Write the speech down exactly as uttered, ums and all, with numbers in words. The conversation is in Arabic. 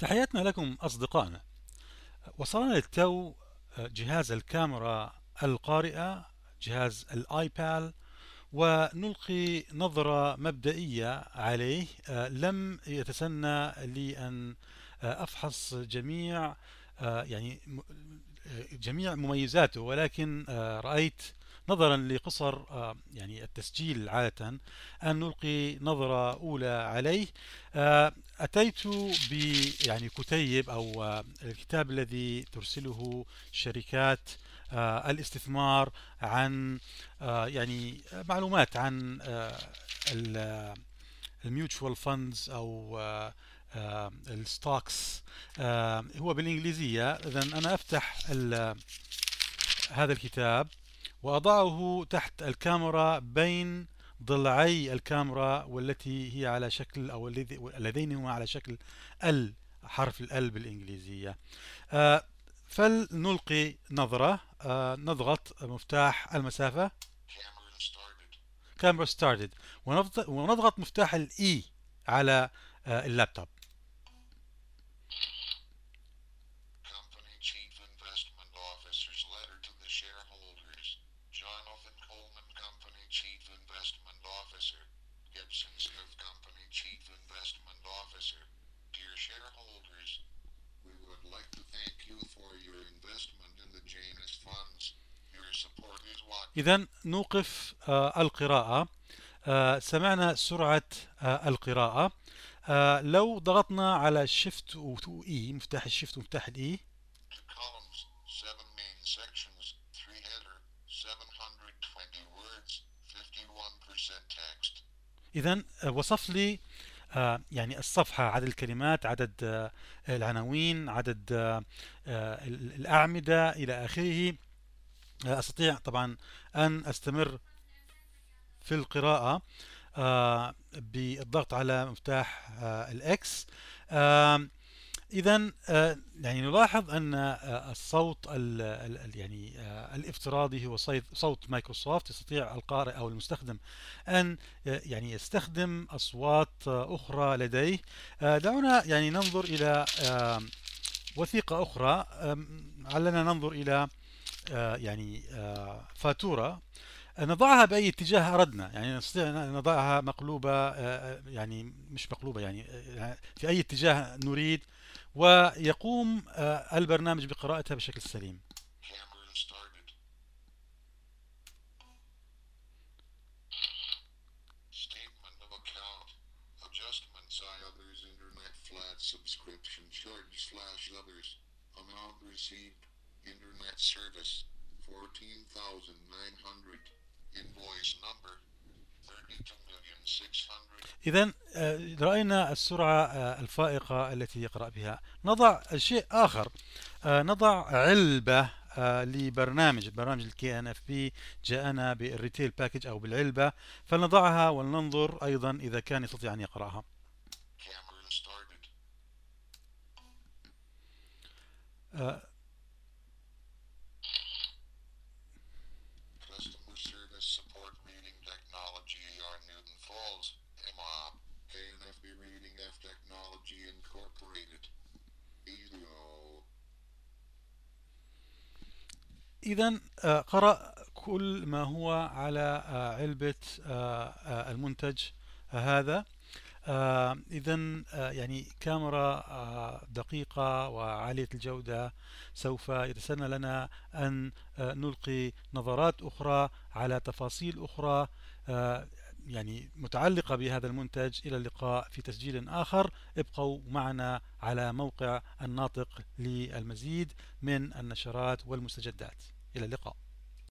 تحياتنا لكم أصدقائنا. وصلنا للتو جهاز الكاميرا القارئة، جهاز الآيبال، ونلقي نظرة مبدئية عليه. لم يتسنى لي أن أفحص جميع يعني جميع مميزاته، ولكن رأيت نظرا لقصر يعني التسجيل عادة أن نلقي نظرة أولى عليه. أتيت ب يعني كتيب أو الكتاب الذي ترسله شركات الاستثمار عن يعني معلومات عن الميوتشوال فاندز أو الستوكس. هو بالإنجليزية. إذن أنا أفتح هذا الكتاب وأضعه تحت الكاميرا بين ضلعي الكاميرا، والتي هي على شكل أو اللذين هما على شكل ال، حرف ال بالإنجليزية. فلنلقي نظرة. نضغط مفتاح المسافة كاميرا ستارتد، ونضغط مفتاح الإي على اللابتوب. إذن نوقف آه القراءة. آه سمعنا سرعة آه القراءة. آه لو ضغطنا على شيفت و اي، مفتاح الشيفت ومفتاح الاي، إذن آه وصف لي آه يعني الصفحة، عدد الكلمات، عدد آه العناوين، عدد آه آه الأعمدة إلى آخره. أستطيع طبعا أن أستمر في القراءة آه بالضغط على مفتاح آه الإكس. آه إذا آه يعني نلاحظ أن آه الصوت ال ال يعني آه الافتراضي هو صوت مايكروسوفت. يستطيع القارئ أو المستخدم أن آه يعني يستخدم أصوات آه أخرى لديه. آه دعونا يعني ننظر إلى آه وثيقة أخرى. آه علنا ننظر إلى آه يعني آه فاتورة نضعها بأي اتجاه أردنا. يعني نستطيع أن نضعها مقلوبة، يعني مش مقلوبة، يعني في أي اتجاه نريد، ويقوم البرنامج بقراءتها بشكل سليم. إذا رأينا السرعة الفائقة التي يقرأ بها. نضع شيء آخر، نضع علبة لبرنامج برنامج الكي ان اف بي. جاءنا بالريتيل باكج أو بالعلبة، فلنضعها ولننظر أيضا إذا كان يستطيع أن يقرأها. إذا قرأ كل ما هو على علبة المنتج هذا. إذا يعني كاميرا دقيقة وعالية الجودة. سوف يتسنى لنا أن نلقي نظرات أخرى على تفاصيل أخرى يعني متعلقة بهذا المنتج. إلى اللقاء في تسجيل آخر. ابقوا معنا على موقع الناطق للمزيد من النشرات والمستجدات. إلى اللقاء.